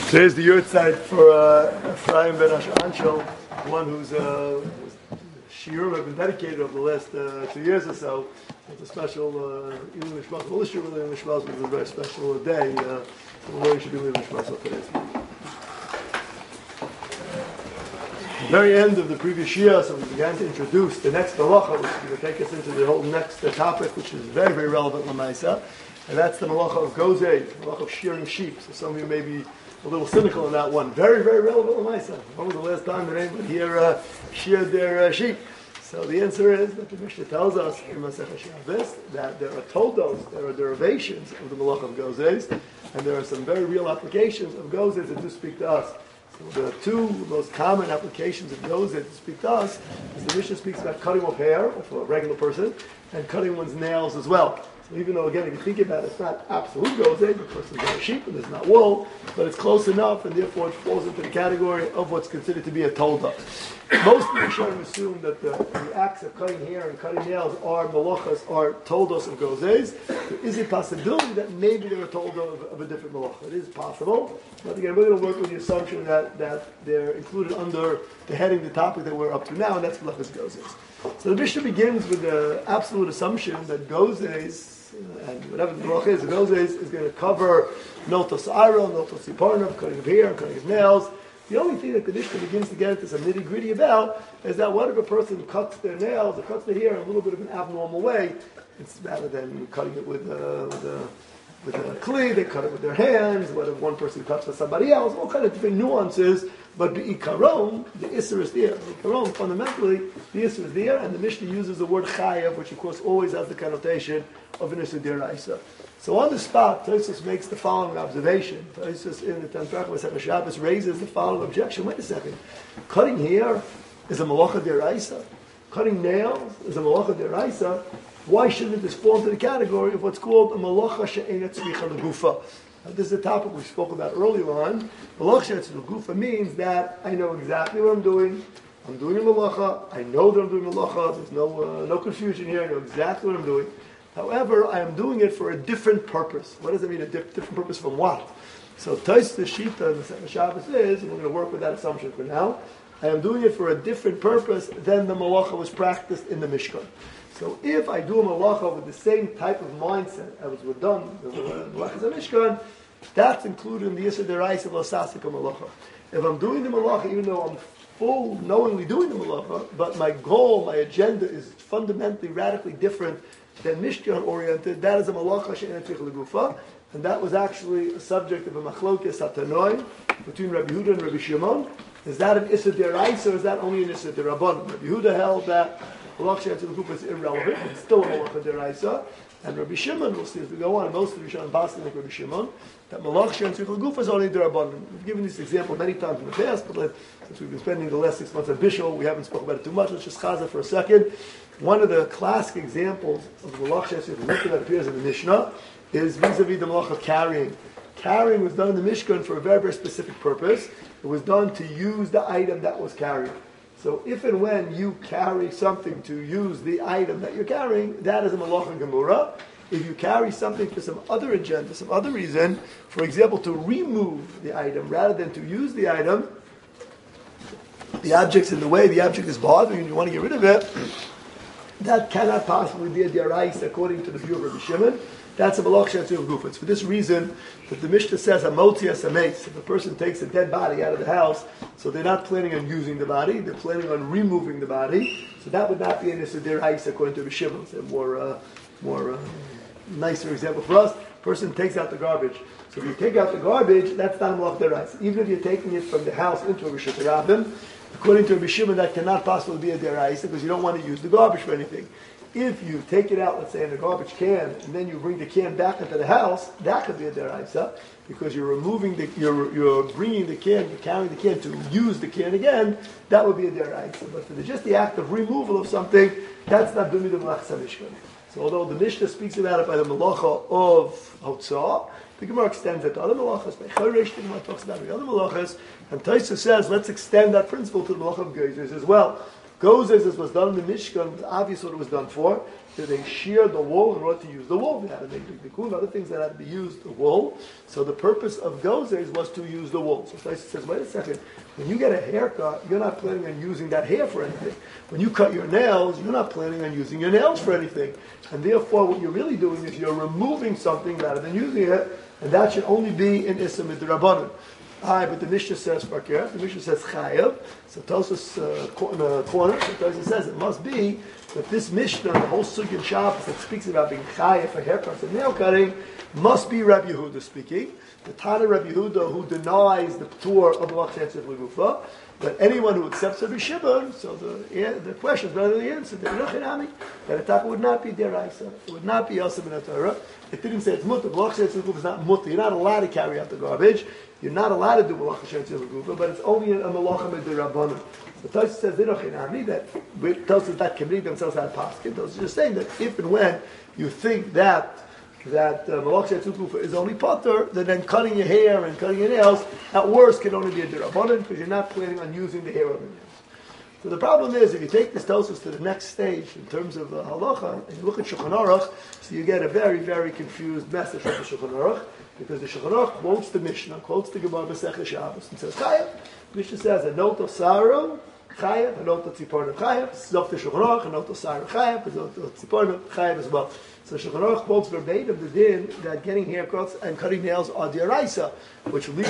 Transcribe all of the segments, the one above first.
Today's the yurtzeit for Ephraim Ben Anshel, one whose shiurim have been dedicated over the last 2 years or so. It's a special Ilui Nishmas. All the shiurim Ilui Nishmas was a very special day. So the Lord should be Ilui Nishmas of today's. The very end of the previous year, so we began to introduce the next malacha, which is going to take us into the whole next topic, which is very, very relevant lamaisa, and that's the malacha of gozei, the malacha of shearing sheep. So some of you may be a little cynical on that one. Very, very relevant lamaisa. When was the last time that anyone here sheared their sheep? So the answer is that the Mishnah tells us in Masechah Shabbos that there are toldos, there are derivations of the malacha of gozeis, and there are some very real applications of gozeis that do speak to us. So the two most common applications of gozeis that speak to us is the Mishnah speaks about cutting off hair for a regular person and cutting one's nails as well. So even though, again, if you think about it, it's not absolute gozei, the person's got a sheep and there's not wool, but it's close enough, and therefore it falls into the category of what's considered to be a tolda. Most Rishonim assume that the acts of cutting hair and cutting nails are malachas, are toldos of gozeis. There is a possibility that maybe they're a tolda of a different malacha. It is possible, but again, we're going to work with the assumption that they're included under the heading, the topic that we're up to now, and that's malachas gozeis. So the Mishnah begins with the absolute assumption that gozeis, and whatever the malacha is, the gozeis is going to cover miltos aro, miltos siparnav, cutting of hair, cutting of nails. The only thing that the Mishnah begins to get into some nitty-gritty about is that what if a person cuts their nails or cuts their hair in a little bit of an abnormal way, it's rather than cutting it with a kli, they cut it with their hands. What if one person cuts for somebody else? All kind of different nuances, but the ikaron, the isser is there. The ikaron, fundamentally, the isser is there, and the Mishnah uses the word chayav, which of course always has the connotation of an isser deraisa. So on the spot, Tosfos makes the following observation. Tosfos in the 10th paragraph of Masechah Shabbos raises the following objection. Wait a second. Cutting hair is a malacha deraisa. Cutting nails is a malacha deraisa. Why shouldn't this fall into the category of what's called a malacha she'ena tzricha legufa? This is a topic we spoke about earlier on. Malacha she'ena tzricha legufa means that I know exactly what I'm doing. I'm doing a malacha. I know that I'm doing a malacha. There's no confusion here. I know exactly what I'm doing. However, I am doing it for a different purpose. What does it mean, a different purpose from what? So Tosfos the Shita in the Masechah Shabbos is, and we're going to work with that assumption for now, I am doing it for a different purpose than the malacha was practiced in the Mishkan. So if I do a malacha with the same type of mindset as was done, the malachas of Mishkan, that's included in the Yisur Deraisa of Osasika malacha. If I'm doing the malacha, even though I'm full knowingly doing the malacha, but my goal, my agenda is fundamentally, radically different than Mishkan oriented, that is a malacha she'ena tzricha legufa, and that was actually a subject of a machlokes hatanoi between Rabbi Yehuda and Rabbi Shimon. Is that an Issa deraisa or is that only an Issa derabban? Rabbi Yehuda held that malacha she'ena tzricha legufa is irrelevant, it's still a malacha deraisa, and Rabbi Shimon, we'll see as we go on, most of the Rishonim Basel like Rabbi Shimon, that malacha she'ena tzricha legufa is only derabban. We've given this example many times in the past, but since we've been spending the last 6 months at Bishul, we haven't spoken about it too much. Let's just chaza for a second. One of the classic examples of the malacha she'ena tzricha legufa that appears in the Mishnah is vis-a-vis the malacha of carrying. Carrying was done in the Mishkan for a very, very specific purpose. It was done to use the item that was carried. So if and when you carry something to use the item that you're carrying, that is a malacha gemura. If you carry something for some other agenda, some other reason, for example, to remove the item rather than to use the item, the object's in the way, the object is bothering you, you want to get rid of it, that cannot possibly be a deraisa according to the view of Rabbi Shimon. That's a malacha she'ena tzricha legufa. It's for this reason that the Mishnah says, "Hamotzi asameis." If a person takes a dead body out of the house, so they're not planning on using the body, they're planning on removing the body. So that would not be an issa deraisa according to Rabbi Shimon. It's a more nicer example for us. Person takes out the garbage. So if you take out the garbage, that's not a malacha deraisa. Even if you're taking it from the house into a rishut rabim, according to Rabbi Shimon, that cannot possibly be a deraisa because you don't want to use the garbage for anything. If you take it out, let's say in a garbage can, and then you bring the can back into the house, that could be a deraisa because you're bringing the can, you're carrying the can to use the can again. That would be a deraisa. But for just the act of removal of something, that's not b'midah malachas Mishkan. So although the Mishnah speaks about it by the malacha of hotzah, the Gemara extends it to other malachas. By Choresh, the Gemara talks about the other malachas, and Tosfos says, let's extend that principle to the malacha of geizers as well. Gozes is what's done in the Mishkan, was obvious what it was done for. They sheared the wool in order to use the wool. They had to make the tikkun, other things that had to be used, the wool. So the purpose of gozes was to use the wool. So Taisa says, wait a second, when you get a haircut, you're not planning on using that hair for anything. When you cut your nails, you're not planning on using your nails for anything. And therefore, what you're really doing is you're removing something rather than using it, and that should only be in Issa Midrabanan. But the Mishnah says fakir, the Mishnah says chayav. So Tosfos in a corner, so Tosfos says it must be that this Mishnah, the whole Sugya Shabbos that speaks about being chayav for haircuts and nail cutting, must be Rabbi Yehuda speaking. The Tana Rabbi Yehuda who denies the Ptur of Malach Shetzif Legufa, but anyone who accepts Rabbi Shimon, so the question is rather the answer, that a taka would not be deraisa, it would not be Yosef in Torah. It didn't say it's mutter. Malach Shetzif Legufa is not mutter. You're not allowed to carry out the garbage. You're not allowed to do Malach Shetzif Legufa, but it's only a Malach Midrabanan. The Tosfos says that Tosfos that committing themselves out of paskin. Tosfos is just saying that if and when you think that Malach Shetzif Legufa is only potter, then cutting your hair and cutting your nails at worst can only be a derabanan because you're not planning on using the hair of the nails. So the problem is, if you take this Tosfos to the next stage in terms of halacha, and you look at Shulchan Aruch, so you get a very, very confused message from the Shulchan Aruch, because the Shulchan Aruch quotes the Mishnah, quotes the Gemara Masechah Shabbos, and says Chayav. The Mishnah says a note of Saru Chayav, a note of Tziporno Chayav. Zok the Shulchan Aruch, a note of Saru Chayav, a note of Tziporno Chayav as well. So Shulchan Aruch quotes verbatim the din that getting haircuts and cutting nails are deraisa, which leaves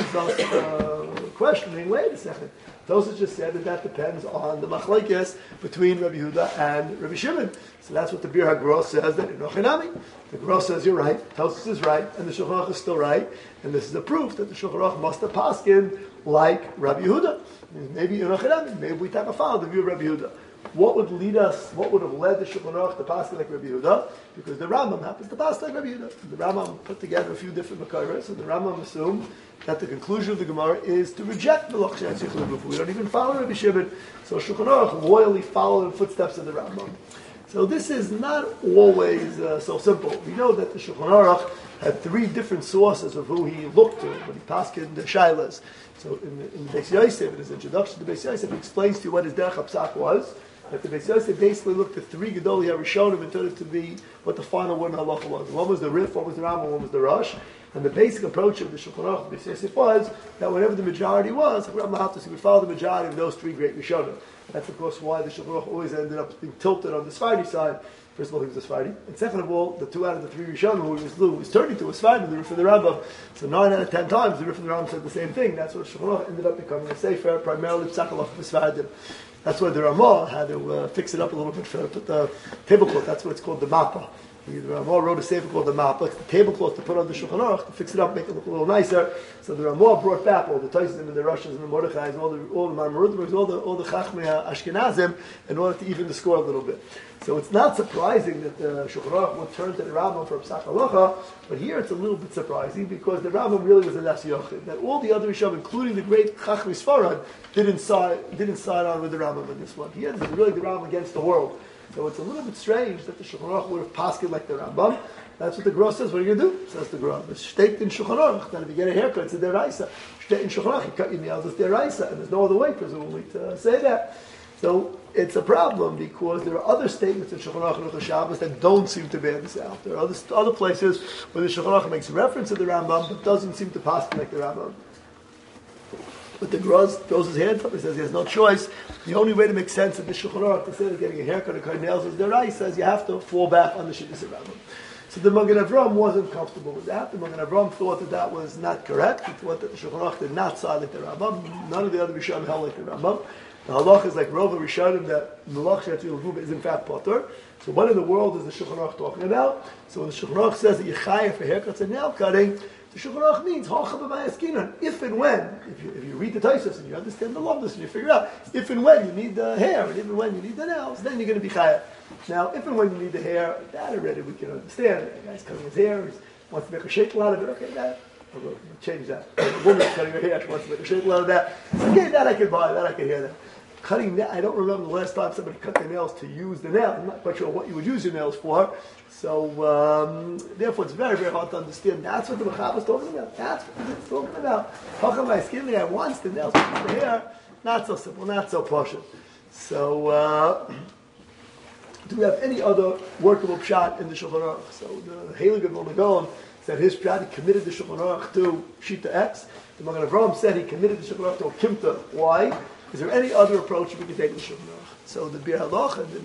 us questioning. Wait a second. Tosfos just said that depends on the machlekes between Rabbi Yehuda and Rabbi Shimon. So that's what the Bir HaGros says, that in Ochinami. The Gros says you're right, Tosfos is right, and the Shulchan Aruch is still right. And this is a proof that the Shulchan Aruch must have paskin like Rabbi Yehuda. Maybe in Ochinami, maybe we take a follow the view of Rabbi Yehuda. What would have led the Shulchan Aruch to paskin like Rabbi Yehuda? Because the Rambam happens to pass like Rabbi Yehuda. The Rambam put together a few different Makairos, and the Rambam assumed that the conclusion of the Gemara is to reject the Malach Shetzif Legufa. We don't even follow Rabbi Shimon. So Shulchan Aruch loyally followed the footsteps of the Rambam. So this is not always so simple. We know that the Shulchan Aruch had three different sources of who he looked to when he paskin the Shailas. So in the Beis Yosef, in his introduction to Beis Yosef, he explains to you what his Derech HaPsak was. That the Beis Yosef basically looked at three Gedolei HaRishonim and turned it to be what the final word in halacha was. One was the Rif, one was the Rambam, one was the Rosh. And the basic approach of the Shulchan Aruch, Beis Yosef, was that whatever the majority was, we would follow the majority of those three great Rishonim. That's of course why the Shulchan Aruch always ended up being tilted on the Sephardi side. First of all, he was a Sephardi, and second of all, the 2 out of the 3 Rishonim who was turning to a Sephardi, the Rif and the Rambam. So 9 out of 10 times, the Rif and the Rambam said the same thing. That's what Shulchan Aruch ended up becoming a sefer, primarily Psakalach for Sephardim. That's why the Ramah had to fix it up a little bit, put the tablecloth. That's what it's called, the Mappa. The Ramah wrote a sefer called the Mappa. It's the tablecloth to put on the Shulchan Aruch to fix it up, make it look a little nicer. So the Ramah brought back all the Taisim and the Russians and the Mordechais, all the Marmarudim, all the Chachmei Ashkenazim, in order to even the score a little bit. So it's not surprising that the Shulchan Aruch would turn to the Rambam for Psak Halacha, but here it's a little bit surprising because the Rambam really was a Das Yochid. That all the other Rishonim, including the great Chachmei Sfarad, didn't side on with the Rambam in this one. Here this is really the Rambam against the world. So it's a little bit strange that the Shulchan Aruch would have paskin like the Rambam. That's what the Gros says. What are you going to do? Says the Gros. It's shteit in Shulchan Aruch. Then if you get a haircut, it's a deraisa. Shteit in Shulchan Aruch, you cut your nails, it's deraisa. And there's no other way, presumably, to say that. So it's a problem because there are other statements in Shulchan Aruch and Aruch Shabbos that don't seem to bear this out. There are other places where the Shulchan Aruch makes reference to the Rambam but doesn't seem to paskin like the Rambam. But the Gros throws his hand up and says he has no choice. The only way to make sense of the Shulchan Aruch to say that getting a haircut or cutting nails is deraisa, says you have to fall back on the Shittas of Rambam. So the Magen Avram wasn't comfortable with that. The Magen Avram thought that was not correct. He thought that the Shulchan Aruch did not side like the Rambam. None of the other Rishonim held like the Rambam. The halach is like Rova Rishonim that Malach Shetzif Legufa is in fact potter. So what in the world is the Shulchan Aruch talking about? So when the Shulchan Aruch says that you chayav for haircuts and nail cutting, the Shulchan Aruch means if and when, if you read the Tosfos and you understand the lumdus and you figure out if and when you need the hair and if and when you need the nails, then you're going to be chayav. Now, if and when you need the hair, that already we can understand. The guy's cutting his hair, he wants to make a shekel out of it. Okay, that we'll change that. A woman's cutting her hair, she wants to make a shekel out of that. Okay, that I can buy. That I can hear that. Cutting I don't remember the last time somebody cut their nails to use the nail. I'm not quite sure what you would use your nails for. So, therefore, it's very, very hard to understand. That's what the Mechaber is talking about. That's what it's talking about. How come my skin guy wants the nails, wants the hair? Not so simple, not so posh. So, do we have any other workable pshat in the Shulchan Aruch? So the Heilig of Vilna Gaon said his pshat, he committed the Shulchan Aruch to Shita X. The Magen Avraham said he committed the Shulchan Aruch to a Kimta. Why? Is there any other approach we can take in the Shulchan Aruch? So the Bir Halach and the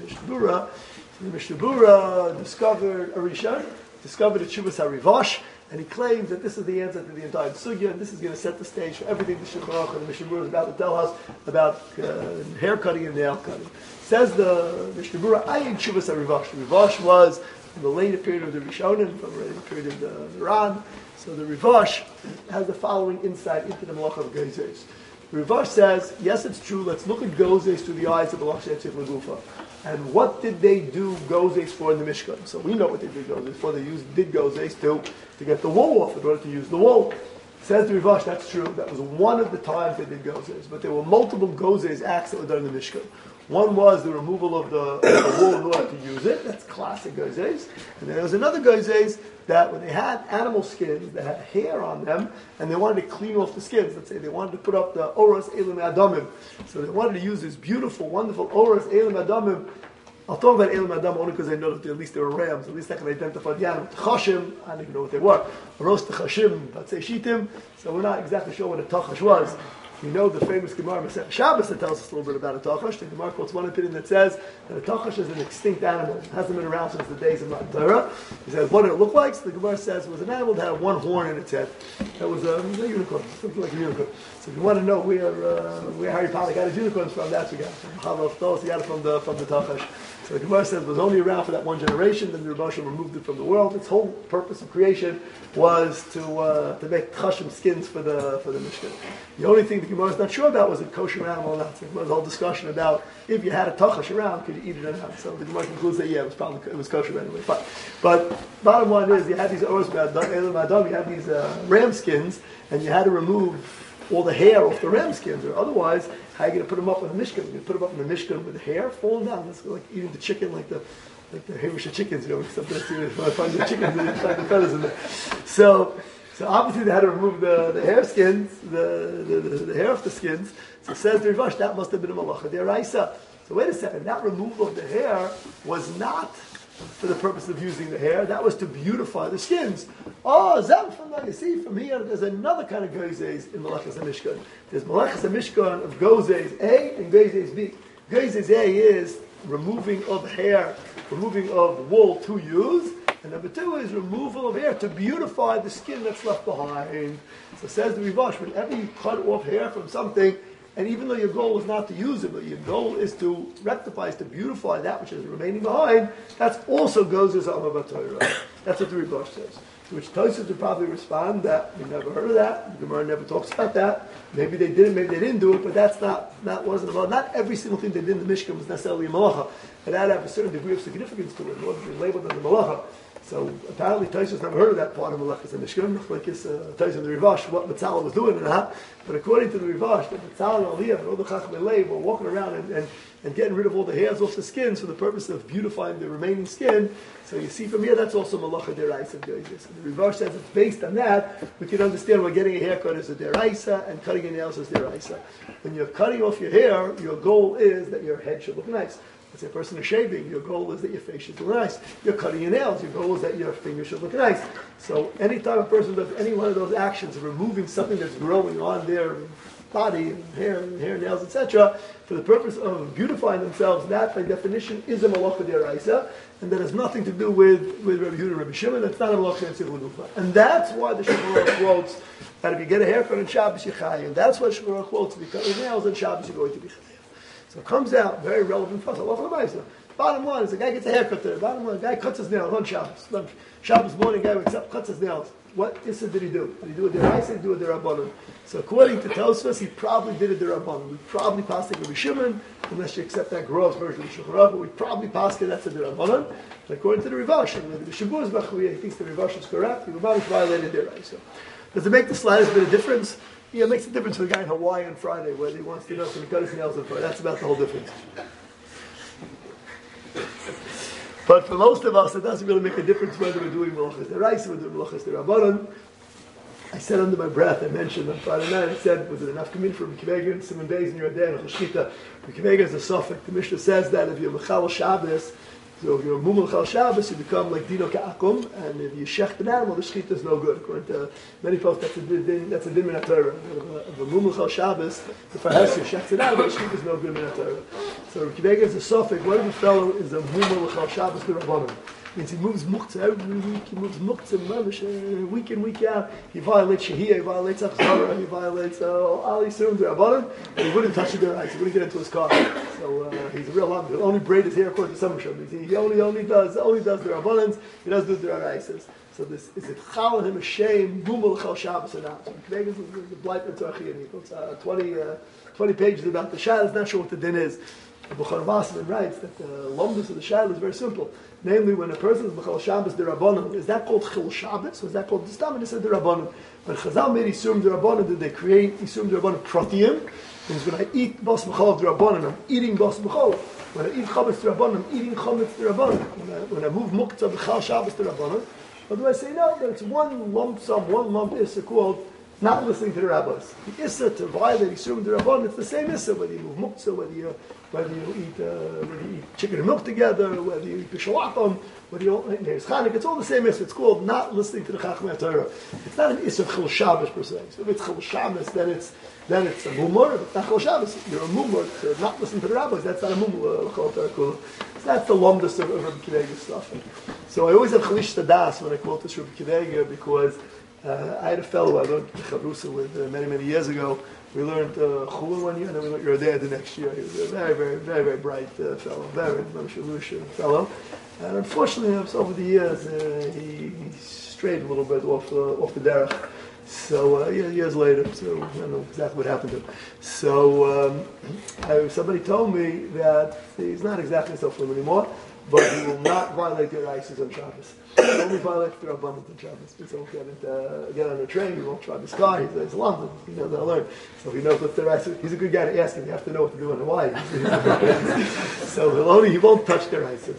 Mishnah Bura discovered Arishan, discovered the Chuvas HaRivash, and he claims that this is the answer to the entire sugya, and this is going to set the stage for everything the Shulchan Aruch and the Mishnah Bura is about to tell us about hair cutting and nail cutting. Says the Mishnah Bura, Ayin Chuvas HaRivash. The Rivash was in the later period of the Rishonim, from the later period of the Ran. So the Rivash has the following insight into the Malach of Geizes. The Rivash says, yes, it's true, let's look at Gozes through the eyes of the Malach Shetzich Lagufa. And what did they do Gozes for in the Mishkan? So we know what they did Gozes for. They did Gozes to get the wool off in order to use the wool. Says the Rivash, that's true. That was one of the times they did Gozes. But there were multiple Gozes acts that were done in the Mishkan. One was the removal of the wool in order to use it. That's classic Gozes. And then there was another Gozes that when they had animal skins that had hair on them, and they wanted to clean off the skins, let's say they wanted to put up the Oras Elim Adamim. So they wanted to use this beautiful, wonderful Oras Elim Adamim. I'll talk about Elim Adam only because I know that at least they were rams. At least I can identify the animal. Tachashim, I don't even know what they were. Oros Tachashim, Batzei Shitim. So we're not exactly sure what a Tachash was. We know the famous Gemara Masech Shabbos that tells us a little bit about a Tachash. The Gemara quotes one opinion that says that a Tachash is an extinct animal. It hasn't been around since the days of Matan Torah. He says, what did it look like? So the Gemara says it was an animal that had one horn in its head. That was a unicorn, something like a unicorn. So if you want to know where Harry Potter got his unicorns from, that's what he got it from. He got it from the Tachash. So the Gemara says it was only around for that one generation, then the Rebbe removed it from the world. Its whole purpose of creation was to make Tachashim skins for the Mishkan. The only thing the Gemara is not sure about was a kosher animal or not. So there was a whole discussion about if you had a Tachash around, could you eat it or not? So the Gemara concludes that it was kosher anyway. Fine. But bottom line is, you had these Oros Elim Adam, you had these ram skins, and you had to remove all the hair off the ram skins, or otherwise, how are you going to put them up in the Mishkan? You're going to put them up in the Mishkan with the hair falling down. It's like eating the chicken, like the Hamish chickens, something that's when I find the chickens and find the feathers in there. So obviously they had to remove the hair skins, the hair off the skins. So says the Rivash, that must have been a malacha deraisa. So wait a second, that removal of the hair was not for the purpose of using the hair. That was to beautify the skins. Oh, you see, from here, there's another kind of gozes in Malachas HaMishkan. There's Malachas HaMishkan of gozes A and gozes B. Gozes A is removing of hair, removing of wool to use. And number two is removal of hair to beautify the skin that's left behind. So says the Rivash, whenever you cut off hair from something, and even though your goal is not to use it, but your goal is to rectify, is to beautify that which is remaining behind, that's also goes as Amma Torah. That's what the Rivash says. To which Tosfos would probably respond that we never heard of that. The Gemara never talks about that. Maybe they did it, maybe they didn't do it, but that wasn't about. Not every single thing they did in the Mishkan was necessarily a malacha. It had to have a certain degree of significance to it in order to be labeled as a malacha. So apparently Tosfos never heard of that part of Malachas HaMishkan, like his Tosfos in the Rivash, what Matzala was doing and that. But according to the Rivash, that Matzala and Aliyah and all the Chachmei Lev were walking around and getting rid of all the hairs off the skins for the purpose of beautifying the remaining skin. So you see from here, that's also Malacha Deraisa Gozes. And the Rivash says it's based on that, we can understand why getting a haircut is a Deraisa and cutting your nails is Deraisa. When you're cutting off your hair, your goal is that your head should look nice. Let's say a person is shaving, your goal is that your face should look nice. You're cutting your nails, your goal is that your fingers should look nice. So anytime a person does any one of those actions of removing something that's growing on their body, hair, nails, etc., for the purpose of beautifying themselves, that by definition is a malacha deraisa, and that has nothing to do with Rabbi Yehuda and Rabbi Shimon. That's not a malacha in Tzivul Gufa. And that's why the Shulchan Aruch quotes that if you get a haircut on Shabbos, you're chayav. That's why the Shulchan Aruch quotes if you cut your nails on Shabbos, you're going to be chayav. So it comes out, very relevant for us. Bottom line is the guy gets a haircut today. Bottom line, the guy cuts his nails on Shabbos. Shabbos morning, guy wakes up, cuts his nails. What issa did he do? Did he do a deraisa? Did he do a derabanan? So according to Tosfos, he probably did a derabanan. We probably passed it Rabbi Shimon, unless you accept that gross version of the Shulchan Aruch, but we probably passed it, that's a derabanan. And according to the Rivash, and the Shabbos Bachuyah, he thinks the Rivash is correct, the Rivash violated deraisa. Does it make the slightest bit of difference? Yeah, it makes a difference for the guy in Hawaii on Friday, whether he wants to know if he cut his nails on Friday. That's about the whole difference. But for most of us, it doesn't really make a difference whether we're doing Malachas Deraisa, we're doing Malachas Derabanan. I said under my breath, I mentioned on Friday night, I said, was it enough come in for Mikvega and Simon Beis in your day and Chashita? Mikvega is a suffix. The Mishnah says that if you're Mechal Shabbos, so if you're Mumul Chal Shabbos, you become like Dino Ka'akum, and if you shecht an animal, the Shechita is no good. According to many folks, that's a din min HaTorah. If a Mumul Chal Shabbos, if I have to shecht an animal, the Shechita is no good min HaTorah. So Mikvega is a suffix. What if the fellow is a Mumul Chal Shabbos to Rabbanon? Means he moves muktzah every week, he moves muktzah week in, week out. He violates Shehiyah, he violates Achzara, he violates Ali Surim to Rabbanon, and he wouldn't touch it there, he wouldn't get into his car. So he's a real lump. He'll only braid his hair according to Summer Shab. He only does the Rabbanans, he doesn't do the Raises. So this is it chal him a shame, Mumul Chal Shabbos or not. So Vegas is the blight of Torah. He puts 20 pages about the Shah. Is not sure what the din is. Bukhar Wasserman writes that the lomdus of the Shah is very simple. Namely, when a person is B'chal Shabbos D'Rabbanan, is that called Chil Shabbos, or is that called D'Stam? And it said D'Rabbanan. When Chazal made Isurim D'Rabbanan, did they create Isurim D'Rabbanan Protiyim? Means when I eat Bas B'chal D'Rabbanan, I'm eating Bas B'chal. When I eat Chametz D'Rabbanan, I'm eating Chametz D'Rabbanan. When I move Muktzah B'chal Shabbos D'Rabbanan, or do I say no, that it's one lump Issa called not listening to the rabbis. The Issa to violate Isurim D'Rabbanan, it's the same Issa, whether you move Muktzah, whether you eat chicken and milk together, whether you eat b'shalachim, whether you eat Neres Chanukah, it's all the same issue. It's called not listening to the Chachmei Torah. It's not an issue of Chil Shabbos per se. So if it's Chil Shabbos, then it's a mumor. If it's not Chil Shabbos, you're a mumor to not listen to the rabbis. That's not a mumor. So that's the lomdus of Rabbi Kivega's stuff. So I always have Chalish Tadas when I quote this Rabbi Kivega because I had a fellow I learned Chavrusa with many years ago. We learned Chulun one year, and then we learned Yerdea the next year. He was a very bright fellow, very Mamshalush fellow. And unfortunately, over the years, he strayed a little bit off the derech. So years later, so I don't know exactly what happened to him. So somebody told me that he's not exactly so full anymore, but he will not violate the Raises on Shabbos. He only violates the Rabbanon on Shabbos. So he'll get on a train, he won't drive his car, he's London, he knows how to learn. So he knows what the Raises. He's a good guy to ask him, you have to know what to do in Hawaii. So he won't touch the Raises.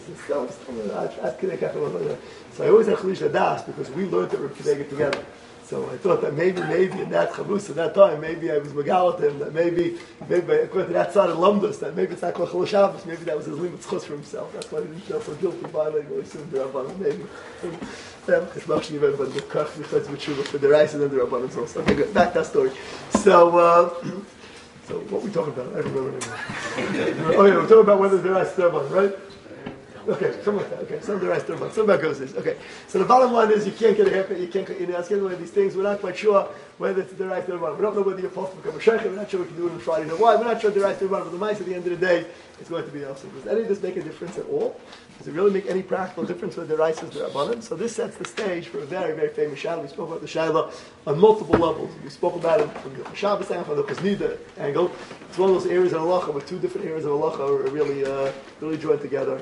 So I always have Chalish Adas because we learned that we're together. So I thought that maybe in that chavus at that time, maybe I was megal at him, that maybe according to that side of Lumdus, that maybe it's not called Chol Shabbos, maybe that was his limit chus for himself. That's why he didn't feel so guilty violating what he said to the Rabbanon. Maybe. It's not even but the kach b'chutz b'tshuva for the rice and then the Rabbanon also. Okay, good. Back to that story. So what were we talking about? I don't remember anymore. Oh yeah, we're talking about whether the rice is the Rabbanon, right? Okay, something like that. Okay, some of the rest of them. Some about goes this. Okay, so the bottom line is you can't get a haircut. You can't ask any one of these things. We're not quite sure whether it's the right or the wrong. We don't know whether you're supposed to become a sheikh. We're not sure we can do it on Friday. Why? We're not sure the right or the wrong. But the mice at the end of the day, it's going to be also. Does any of this make a difference at all? Does it really make any practical difference whether the rice is the Rabbanan? So this sets the stage for a very famous Shaila. We spoke about the Shaila on multiple levels. We spoke about it from the Shabbos angle, from the Chaznida angle. It's one of those areas of halacha where two different areas of halacha are really joined together.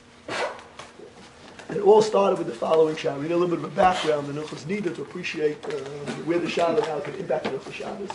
It all started with the following Shabbos. We need a little bit of a background in Hilchos Nida to appreciate where the Shabbos now can impact Hilchos Shabbos.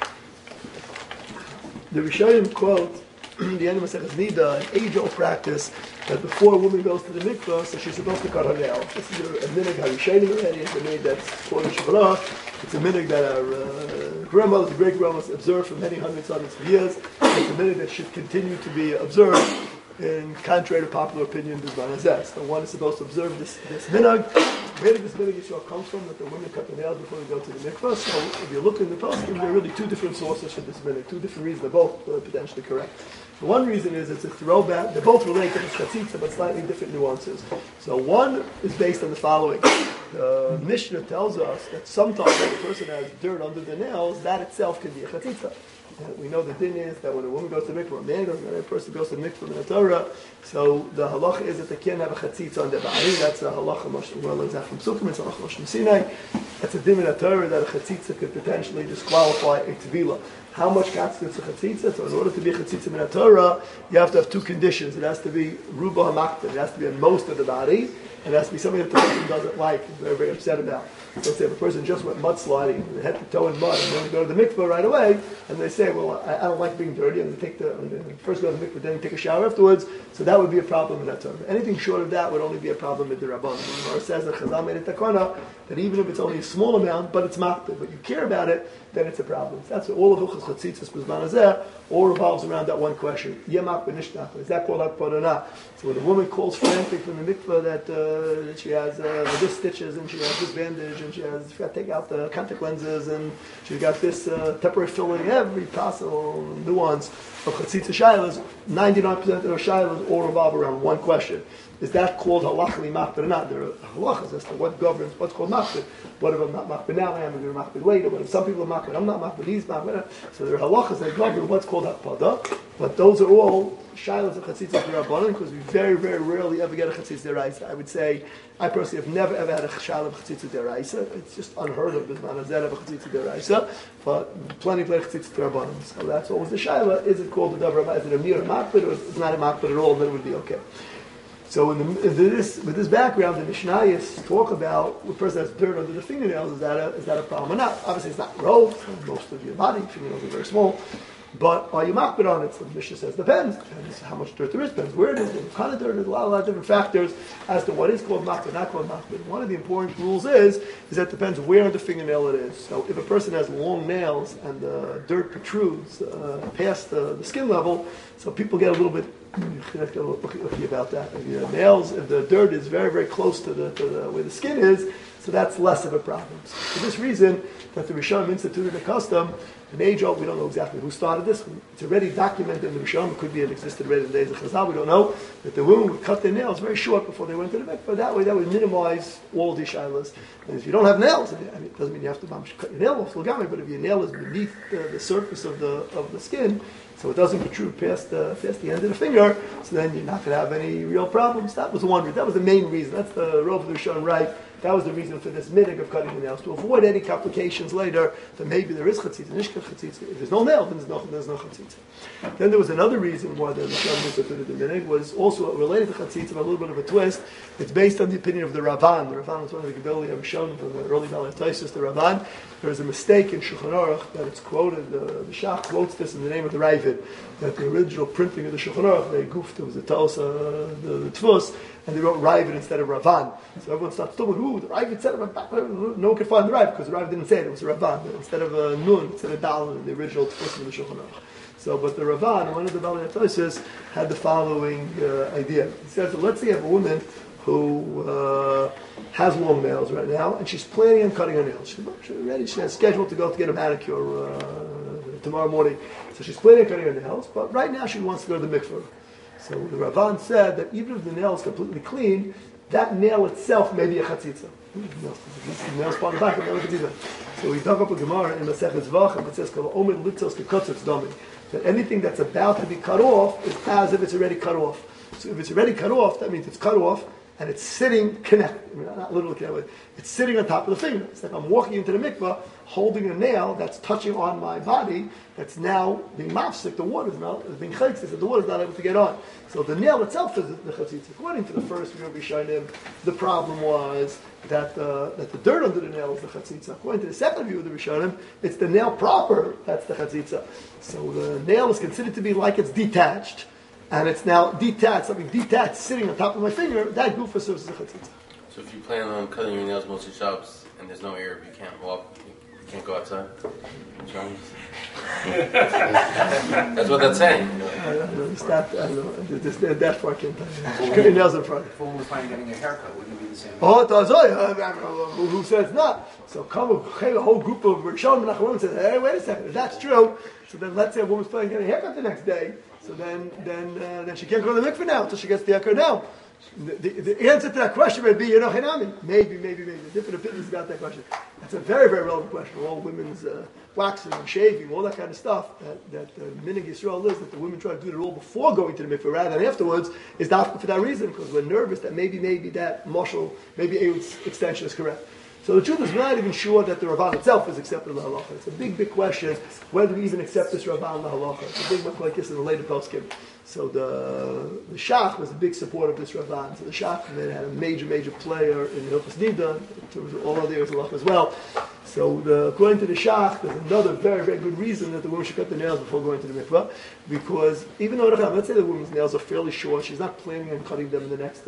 The Rishonim quote the end of Masechtas Nida, an age-old practice that before a woman goes to the mikvah, so she's supposed to cut her nail. This is a minhag Harishonim already. It's a minhag that's quoted Shabbat. It's a minhag that our grandmothers, great-grandmothers observed for many hundreds of years. It's a minhag that should continue to be observed. In contrary to popular opinion, so one is supposed to observe this minhag. Where did this minhag Yisrael come from? That the women cut the nails before they go to the mikvah. So if you look in the poskim, there are really two different sources for this minhag, two different reasons. They're both potentially correct. The one reason is it's a throwback. They both relate to the chatzitza, but slightly different nuances. So one is based on the following. The Mishnah tells us that sometimes when a person has dirt under the nails, that itself can be a chatzitza. We know the din is that when a woman goes to the mikvah, a man or a person goes to the mikvah in the Torah, so the halacha is that they can't have a chatzitza on their body. That's a halacha well exact from Sukkim, it's a halacha from Sinai. That's a din in the Torah that a chatzitza could potentially disqualify a tvila. How much constitutes a chatzitza? So in order to be a chatzitza in the Torah, you have to have two conditions. It has to be ruba hamakta. It has to be on most of the body, and it has to be something that the person doesn't like, and very, very upset about. So say if a person just went mudsliding, head to toe in mud, and then go to the mikveh right away, and they say, well, I don't like being dirty, and they first go to the mikveh, then take a shower afterwards, so that would be a problem in that term. Anything short of that would only be a problem with the Rabban. The Gemara says that Chazal made a takana, that even if it's only a small amount, but it's makbid, but you care about it, then it's a problem. So that's what all of Hilchos Chatzitzos B'zman Hazeh all revolves around that one question. Yeh makbid nishtach. Is that called akbad or not? So when a woman calls frantic from the mikveh that she has this stitches and she has this bandage and she got to take out the contact lenses and she's got this temporary filling, every possible nuance of Chatzitza Shailas, 99% of her Shailas all revolve around one question. Is that called halachically makbid or not? There are halachas as to what governs what's called makbid. What if I'm not makbid now? I am going to be makbid later. What if some people are makbid? I'm not makbid. He's makbid. So there are halachas that govern what's called hakpada. But those are all shilas of chatzitza d'Rabbanan because we very, very rarely ever get a chatzitza d'Oraisa. I would say I personally have never ever had a shilah of chatzitza d'Oraisa. It's just unheard of. There's not a zed of a chatzitza d'Oraisa, but plenty of chatzitza d'Rabbanan. So that's always the shilah. Is it called the davar? Is it a mere makbid or is it not a makbid at all? Then it would be okay. So with this background, the Mishnayos talk about the person has dirt under the fingernails. Is that a problem or not? Obviously, it's not gross. Most of your body fingernails are very small. But are you makbid on it? So the Mishnah says depends. Depends how much dirt there is. Depends where it is. What kind of dirt. There's a lot of different factors as to what is called makbid, not called makbid. One of the important rules is that it depends where on the fingernail it is. So if a person has long nails and the dirt protrudes past the skin level, so people get a little bit icky about that. If your nails, if the dirt is very, very close to the where the skin is, so that's less of a problem. So for this reason, that the Rishonim instituted a custom. In age old, we don't know exactly who started this. It's already documented in the Rishonim. It could be it existed already in the days of Chazal. We don't know. That the women would cut their nails very short before they went to the mikveh. That way, that would minimize all these shilas. And if you don't have nails, it doesn't mean you have to cut your nail off, but if your nail is beneath the surface of the skin, so it doesn't protrude past the end of the finger, so then you're not going to have any real problems. That was one reason. That was the main reason. That's the Rov of the Rishonim, right? That was the reason for this minig of cutting the nails, to avoid any complications later, that maybe there is chatzitza, nishka chatzitza. If there's no nail, then there's no chatzitza. Then there was another reason why the Rishonim instituted the minig, was also related to chatzitza, but a little bit of a twist. It's based on the opinion of the Ravan. The Ravan was one of the Gebeli Rishonim from the early Balei Taisus, the Ravan. There is a mistake in Shulchan Aruch that it's quoted, the Shach quotes this in the name of the Ravid, that the original printing of the Shulchan Aruch, they goofed, it was the the Tfus, and they wrote Ravid instead of Ravan. So everyone starts talking, the Ravid said it, no one could find the Ravid, because the Ravid didn't say it, it was a Ravan. But instead of a Nun, instead of Dal, the original Tfus of the Shulchan Aruch. So, but the Ravan, one of the Balei Taisus, had the following idea. He says, let's say you have a woman who has long nails right now, and she's planning on cutting her nails. She's ready. She has scheduled to go to get a manicure tomorrow morning. So she's planning on cutting her nails, but right now she wants to go to the mikveh. So the Ravan said that even if the nail is completely clean, that nail itself may be a chatzitza. The nail's part of the back, nail chatzitza. So we dug up a Gemara in Masechet Zvach, and it says, "Omer litzos kekutzitz dami." That anything that's about to be cut off is as if it's already cut off. So if it's already cut off, that means it's cut off, and it's sitting connected. Not literally connected. It's sitting on top of the finger. It's like I'm walking into the mikveh, holding a nail that's touching on my body, that's now being mafsik. The water is now being chaytzis, and the water is not able to get on. So the nail itself is the chatzitz. According to the first view of Rishonim, the problem was that the dirt under the nail is the chatzitza. According to the second view of the Rishonim, it's the nail proper that's the chatzitza. So the nail is considered to be like it's detached, and it's now detached, something detached sitting on top of my finger, that gufa serves as a chatzitza. So if you plan on cutting your nails mostly shops and there's no air, you can't walk, you can't go outside? That's what that's saying. I don't understand. I don't know. That part I can't tell you. Cut your nails in front. If one was planning on getting a haircut, wouldn't it be the same? Oh, it does. Who says not? So come a whole group of Rishonim and Acharonim says, hey, wait a second. If that's true, so then let's say a woman's planning on getting a haircut the next day. So then she can't go to the mikveh now until she gets the haircut now. The answer to that question would be, maybe. Different opinions about that question. That's a very, very relevant question. All women's waxing and shaving, all that kind of stuff. That the minig Yisrael is that the women try to do it all before going to the mikveh rather than afterwards is not for that reason, because we're nervous that maybe that maybe Ehud's extension is correct. So the truth is, we're not even sure that the Ramban itself is accepted in the halacha. It's a big, big question whether we even accept this Ramban in the halacha. It's a big book like this in the later poskim. So the Shach was a big supporter of this Ramban. So the Shach had a major, major player in Hilchos Nida. There was all other areas of halacha as well. So according to the Shach, there's another very, very good reason that the woman should cut the nails before going to the mikvah. Because even though, let's say the woman's nails are fairly short, she's not planning on cutting them in the next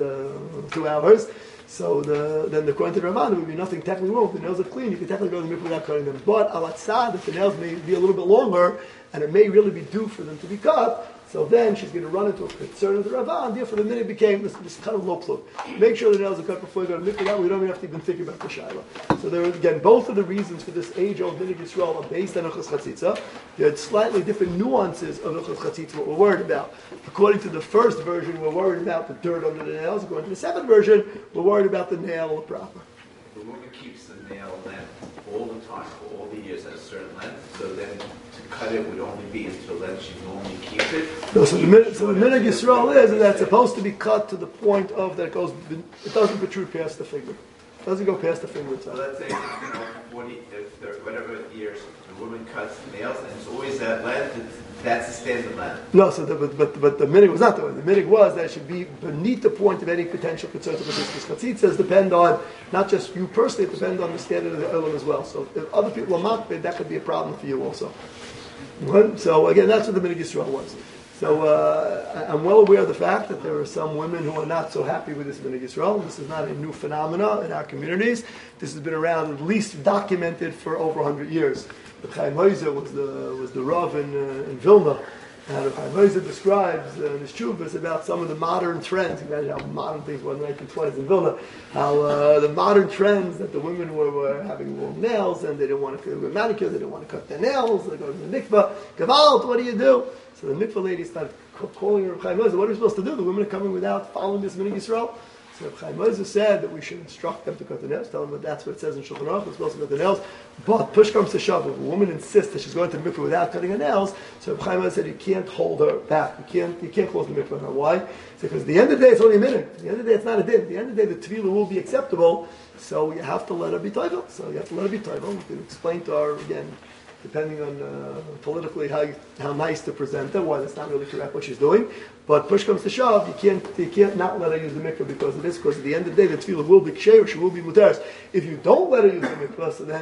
2 hours. So then according to the Ramban, there would be nothing technically wrong. If the nails are clean, you can technically go to the mikvah without cutting them. But al-atzad, if the nails may be a little bit longer, and it may really be due for them to be cut, so then she's going to run into a concern of the Ramban. Therefore, the minute became this kind of low plug. Make sure the nails are cut before you go to mikvah. That we don't even have to even think about the shaila. So there, again, both of the reasons for this age-old minhag Yisrael are based on Hilchos Chatzitza. There are slightly different nuances of Hilchos Chatzitza, what we're worried about. According to the first version, we're worried about the dirt under the nails. According to the second version, we're worried about the nail proper. The woman keeps the nail length all the time, for all the years at a certain length, so then to cut it would only be until then she normally keeps it. No, so the minhag Yisrael is that it's supposed to be cut to the point of that it doesn't protrude past the finger. It doesn't go past the finger itself. So let's say, 40, if there, whatever years, the woman cuts the nails and it's always that length, that's the standard length. No, so but the minhag was not the way. The minhag was that it should be beneath the point of any potential concerns of the Chatzitza. Depend on not just you personally, it depends on the standard of the olam as well. So if other people are makbid, that could be a problem for you also. Right? So again, that's what the minhag Yisrael was. So I'm well aware of the fact that there are some women who are not so happy with this minhag Yisrael. This is not a new phenomenon in our communities. This has been around, at least documented, for over 100 years. The Chaim Oizer was the Rav in Vilna. And the Chaim Oizer describes in his Chuvas about some of the modern trends. Imagine how modern things were in the 1920s in Vilna. How the modern trends that the women were having long nails and they didn't want to get manicures, they didn't want to cut their nails, they go to the mikvah. Gavalt, what do you do? So the mikvah lady started calling her Chaim Oizer. What are we supposed to do? The women are coming without following this minhag Yisrael. So Chaim Oizer said that we should instruct them to cut the nails, tell them that that's what it says in Shulchan Aruch, we're supposed to cut the nails. But push comes to shove, if a woman insists that she's going to the mikveh without cutting her nails, so Chaim Oizer said you can't hold her back. You can't close the mikveh on her. Why? Because at the end of the day, it's only a minute. At the end of the day, it's not a din. At the end of the day, the tefillah will be acceptable, so you have to let her be toivel. So you have to let her be toivel. You can explain to her, again, depending on politically how nice to present her, why that's not really correct what she's doing. But push comes to shove, you can't not let her use the mikveh because of this, because at the end of the day, the tefillah will be ksher, she will be muteres. If you don't let her use the mikveh, so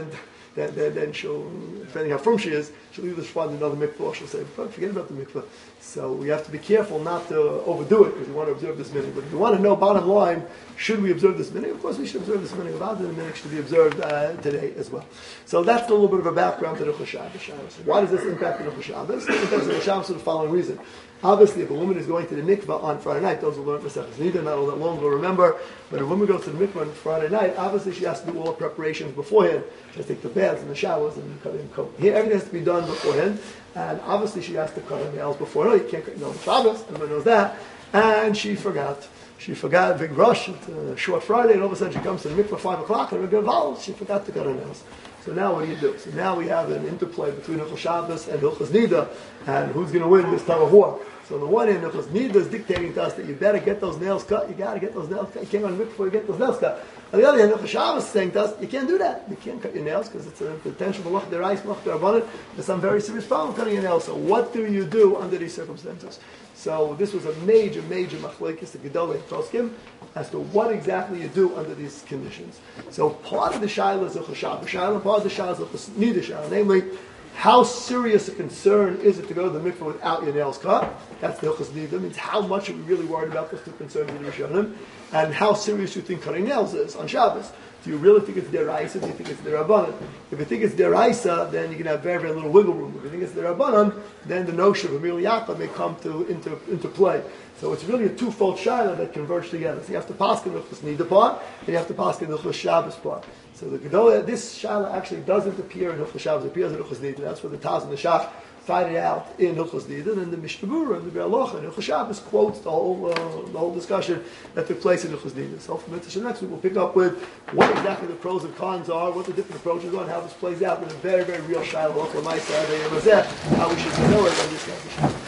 then she'll, depending how firm she is, she'll either find another mikveh or she'll say, forget about the mikveh. So we have to be careful not to overdo it because we want to observe this minhag. But if you want to know, bottom line, should we observe this minhag? Of course we should observe this minhag. About the minhag should be observed today as well. So that's a little bit of a background to the Hilchos Shabbos. Why does this impact the Hilchos Shabbos? It impacts the Hilchos Shabbos for the following reason. Obviously, if a woman is going to the mikveh on Friday night, those who learn for Maseches Nida not all that long ago remember, but if a woman goes to the mikveh on Friday night, obviously she has to do all the preparations beforehand. She has to take the baths and the showers and cut and coat. Here, everything has to be done beforehand, and obviously she has to cut her nails before. No, you can't cut your nails on Shabbos, everyone knows that. And she forgot. She forgot, big rush, it's a short Friday, and all of a sudden she comes to the mikveh 5 o'clock, and she forgot to cut her nails. So now what do you do? So now we have an interplay between Hilchos Shabbos and Hilchos Nida, and who's going to win this tug of war? So on the one hand, Hilchos Nida is dictating to us that you better get those nails cut. You got to get those nails cut. You can't run before you get those nails cut. On the other hand, Hilchos Shabbos is saying to us, you can't do that. You can't cut your nails because it's a potential malach derais, malach derabanan. There's some very serious problem cutting your nails. So what do you do under these circumstances? So this was a major machlekes, the Gedolei Poskim, as to what exactly you do under these conditions. So part of the shaila is Hilchos Shabbos shaila, part of the shaila is Hilchos Nida shaila, namely, how serious a concern is it to go to the mikveh without your nails cut? That's the Hilchos Nida. Means how much are we really worried about those two concerns in the Rishonim, and how serious you think cutting nails is on Shabbos. Do you really think it's deraisa? Do you think it's derabanan? If you think it's deraisa, then you can have very, very little wiggle room. If you think it's derabanan, then the notion of Amir Yaakov may come into play. So it's really a twofold shaila that converge together. So you have to paskin the Hilchos Nida part, and you have to paskin the Hilchos Shabbos part. So the Gedolah, this shaila actually doesn't appear in Hilchos Shabbos, it appears in Hilchos Nida. That's where the Taz and the Shach fight it out in Hilchos Nida, and the Mishnah Berurah and the Be'er Halacha and Hilchos Shabbos quotes the whole discussion that took place in Hilchos Nida. So from Mitzvah next week we'll pick up with what exactly the pros and cons are, what the different approaches are, and how this plays out in a very, very real shaila, how we should know it on this